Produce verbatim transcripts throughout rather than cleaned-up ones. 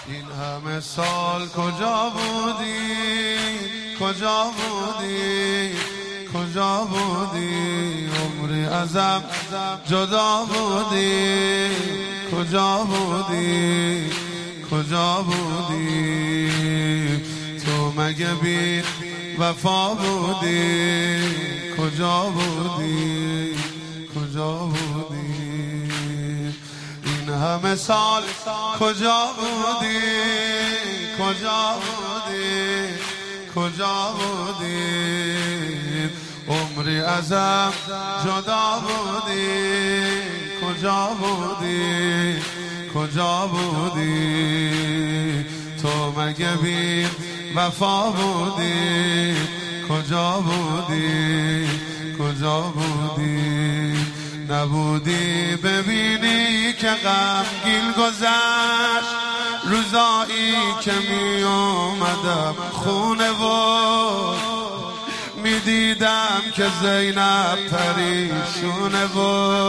این همه سال کجا بودی کجا بودی کجا بودی عمری ازم جدا بودی کجا بودی کجا بودی تو مگه بی وفا بودی کجا بودی کجا بودی این همه سال کجا بودی کجا بودی کجا بودی عمری ازم جدا بودی کجا بودی کجا بودی تو مگه بی وفا بودی کجا بودی کجا بودی نبودی ببینی که غمگین گذشت روزایی که می اومدم خونه و می دیدم که زینب پریشونه و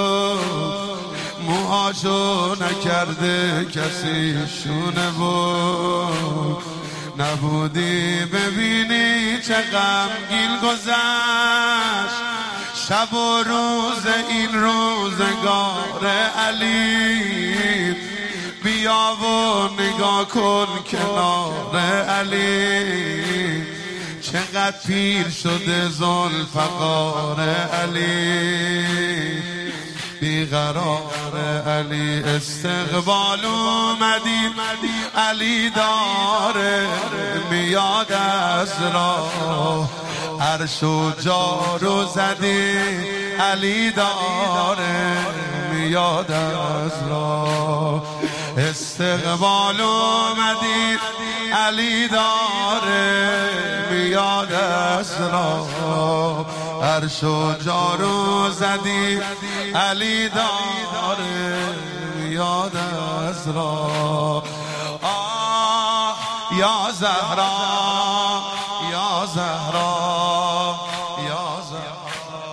موهاشو نکرده کسی شونه و نبودی ببینی چه غمگین گذشت شب و روز این روزگار علی بیا و نگاه کن کنار علی چقدر پیر شده ذوالفقار علی بیقرار علی استقبال اومدیم علی داره میاد از راه عرش و جارو زدی علی داره میاد از راه استقبال اومدی علی داره میاد از راه عرش و جارو زدی علی داره میاد از راه آه یا زهرا یا زهرا یا زهرا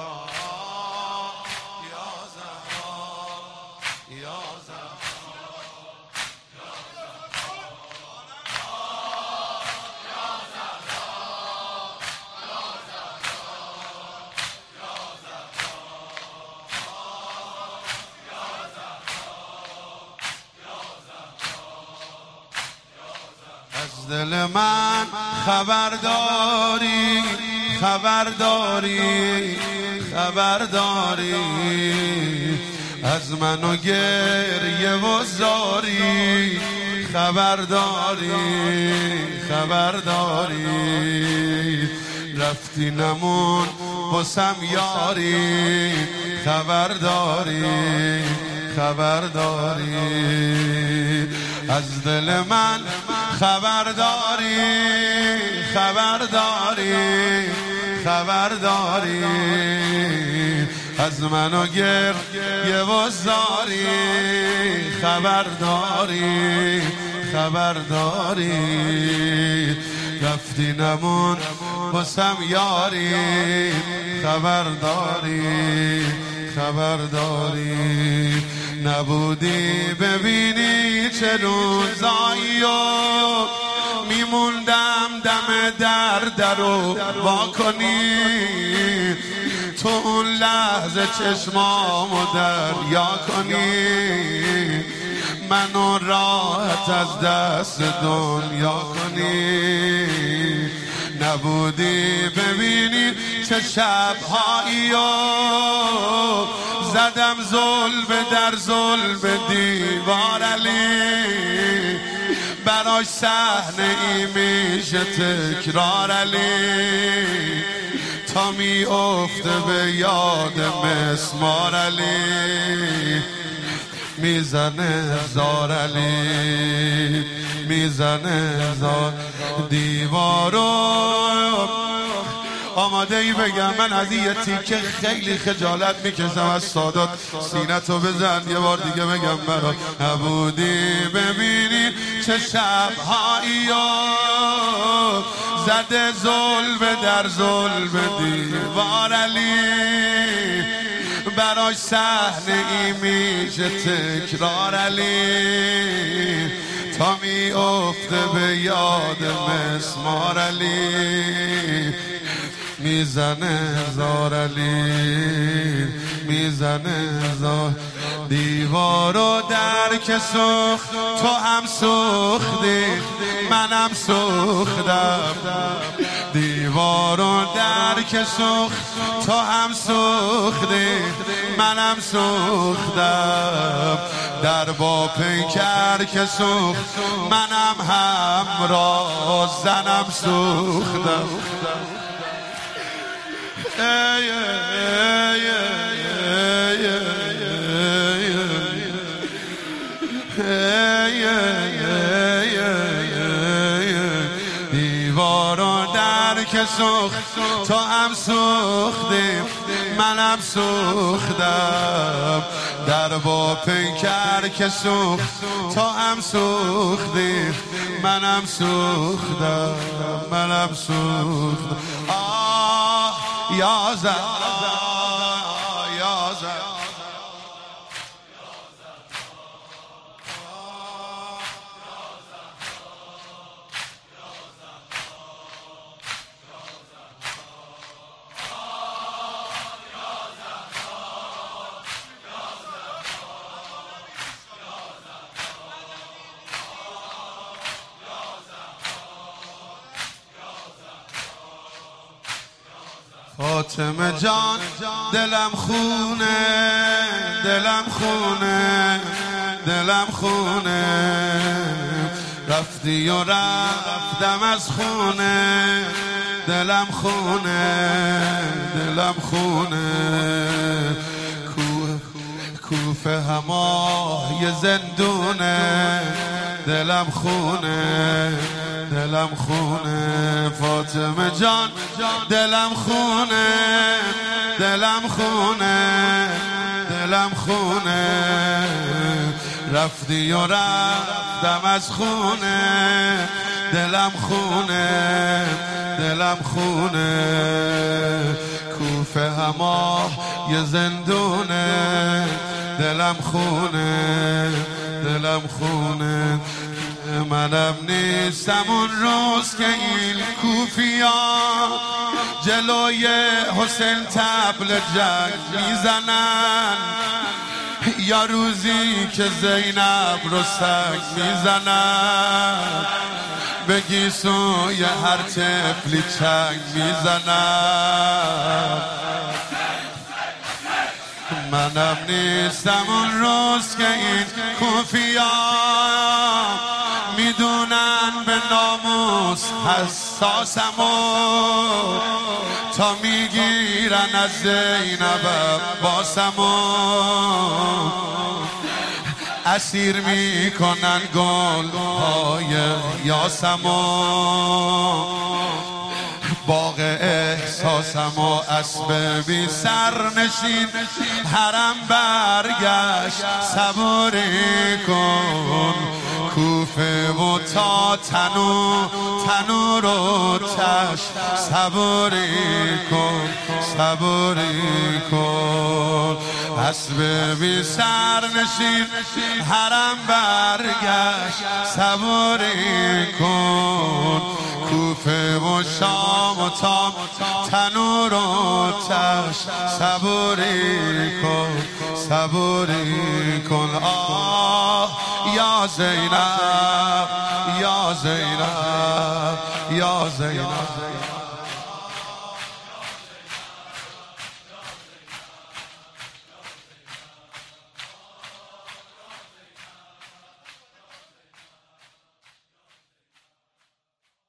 یا زهرا یا از دل من خبرداری خبرداری خبرداری از من و گریه و زاری خبرداری خبرداری رفتی نمون بسم یاری خبرداری خبرداری از دل من خبرداری خبرداری خبرداری از من و گریه و زاری خبرداری خبرداری رفتی نمون بسم یاری خبرداری خبرداری نبودی ببینی چه روزایی و میموندم دم در درو وا کنی تو اون لحظه چشمامو دریا کنی منو راحت از دست دنیا کنی نبودی ببینی چه شبهایی و زدم ظلم در ظلم دیوار علی براش صحنه ای میشه تکرار علی تا می افته به یاد مسمار علی میزنه زار علی میزنه زار دیوارو آماده ای بگم من از این تیکه خیلی خجالت میکشم از سادات سینتو بزن یه بار دیگه بگم برات نبودی ببینی چه شبهایی زده ظلم در ظلم دیوار علی براش صحنه ای میشه تکرار علی تا می افته به یاد مسمار علی میزنه زار علی میزنه زار دیوارو در که سوخت تو هم سوختی منم سوختم دیوارو در که سوخت تو هم سوختی منم سوختم در با پیکر که سوخت منم همراه زنم سوختم ای ای دیوارو در که سوخت تو هم سوختی منم سوختم در با پیکر که سوخت تو هم سوختی منم سوختم منم سوختم آه یا زن یا زن فاطمه جان دلم خونه دلم خونه دلم خونه رفتی و رفتم از خونه دلم خونه دلم خونه کوفه همای زندونه دلم خونه دلم خونه فاطمه جان دلم خونه دلم خونه دلم خونه رفتی و رفتم از خونه دلم خونه دلم خونه کوفه هماه یه زندونه دلم خونه دلم خونه منم نیستم اون روز که این کوفیان جلوی حسین طبل جنگ میزنن یا روزی که زینب رو سنگ میزنن بگی سوی هر طفلی چنگ میزنن منم نیستم اون روز که این کوفیان میدونن به ناموس حساسمو تا میگیرن از زینب عباسمو اسیر میکنن گل های یاسمو باغ احساسم و اسب بی سرنشین حرم برگشت صبوری کن کوفه و تا تنو تنور و تش صبوری کن صبوری کن اسب بی سرنشین حرم برگشت صبوری کن کوفه و شام و تام تنور و تش صبوری کن صبوری کن آه یا زینب یا زینب یا زینب